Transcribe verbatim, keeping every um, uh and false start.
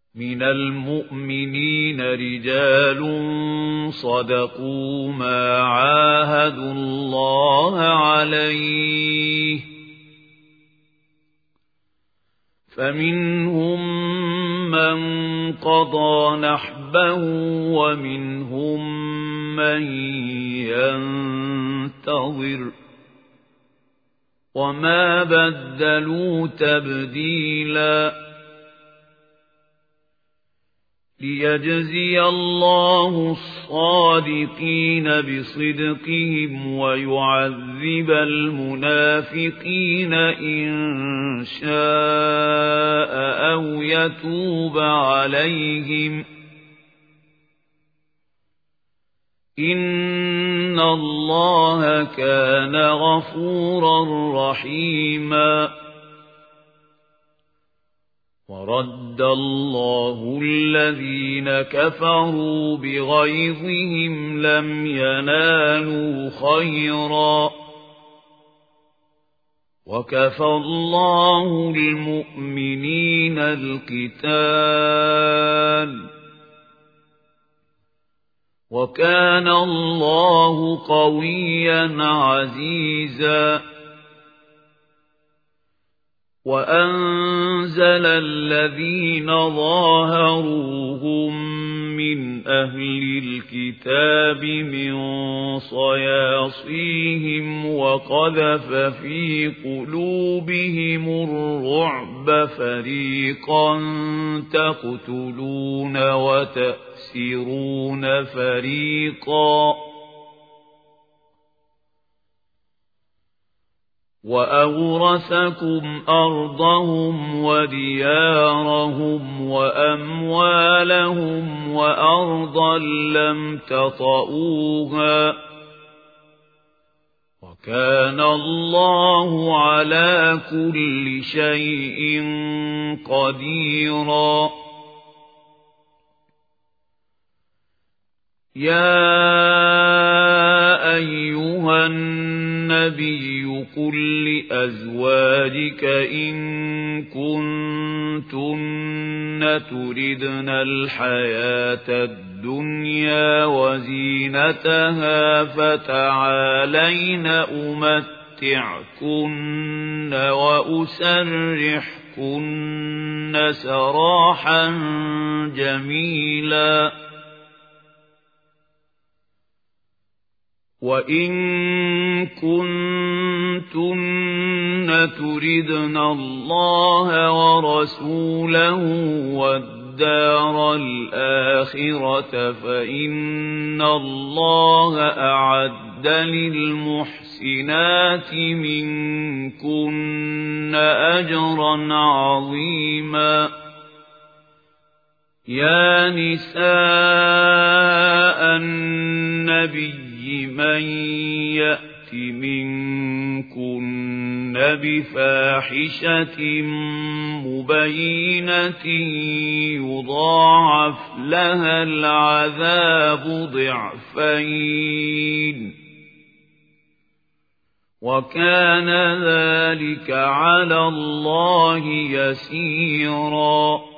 من المؤمنين رجال صدقوا ما عاهدوا الله عليه فمنهم من قضى نحبه ومنهم من ينتظر وما بدلوا تبديلا ليجزي الله الصادقين بصدقهم ويعذب المنافقين إن شاء أو يتوب عليهم إن الله كان غفورا رحيما ورد الله الذين كفروا بغيظهم لم ينالوا خيرا وكفى الله المؤمنين القتال وكان الله قويا عزيزا وأنزل الذين ظاهروهم من أهل الكتاب من صياصيهم وقذف في قلوبهم الرعب فريقا تقتلون وتأسرون فريقا وأورثكم أرضهم وديارهم وأموالهم وأرضا لم تطئوها وكان الله على كل شيء قديرا يا أيها النبي قل لأزواجك إن كنتن تردن الحياة الدنيا وزينتها فتعالين أمتعكن وأسرحكن سراحا جميلا وإن كنتن تردن الله ورسوله والدار الآخرة فإن الله أعد للمحسنات منكن أجرا عظيما يا نساء النبي من يأت منكن بفاحشة مبينة يضاعف لها العذاب ضعفين وكان ذلك على الله يسيرا